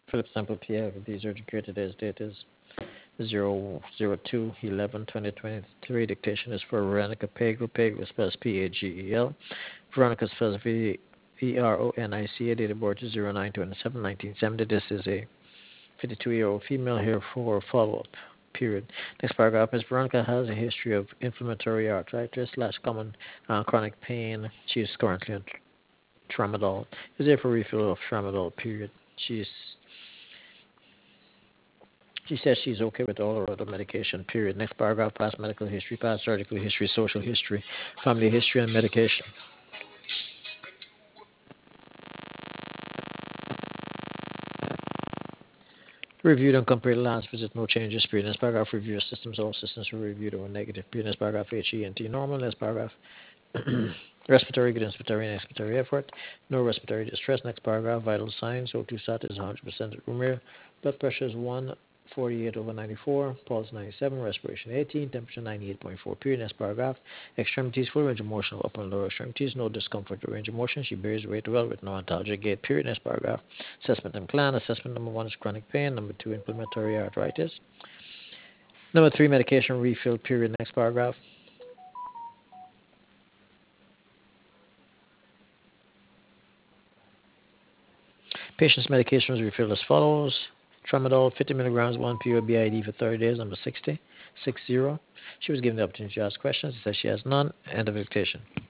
Philip Sample PF. These are created as date is 002/11/2023. Dictation is for Veronica Pagel. Pagel spells Pagel. Veronica spells Veronica. Date of birth is 09/27/1970. This is a 52-year-old female here for follow-up. Period. Next paragraph. Ms. Veronica has a history of inflammatory arthritis / common chronic pain. She is currently on tramadol. Is there for refill of tramadol? Period. She's She says she's okay with all her other medication, period. Next paragraph, past medical history, past surgical history, social history, family history, and medication. Reviewed and compared last visit, no changes, period. Next paragraph, review your systems, all systems were reviewed or negative, period. Next paragraph, HENT normal. Next paragraph, respiratory, good inspiratory and expiratory effort, no respiratory distress. Next paragraph, vital signs, O2 sat is 100% at room air, blood pressure is 148/94, pulse 97, respiration 18, temperature 98.4, period. Next paragraph, extremities, full range of motion of upper and lower extremities, no discomfort or range of motion, she bears weight well with no antalgic gait, period. Next paragraph, assessment and plan. Assessment number 1 is chronic pain, number 2, inflammatory arthritis, number 3, medication refill, period. Next paragraph. Patient's medication was refilled as follows. Tramadol, 50 milligrams, 1 pure BID for 30 days, number 60. She was given the opportunity to ask questions. She says she has none. End of dictation.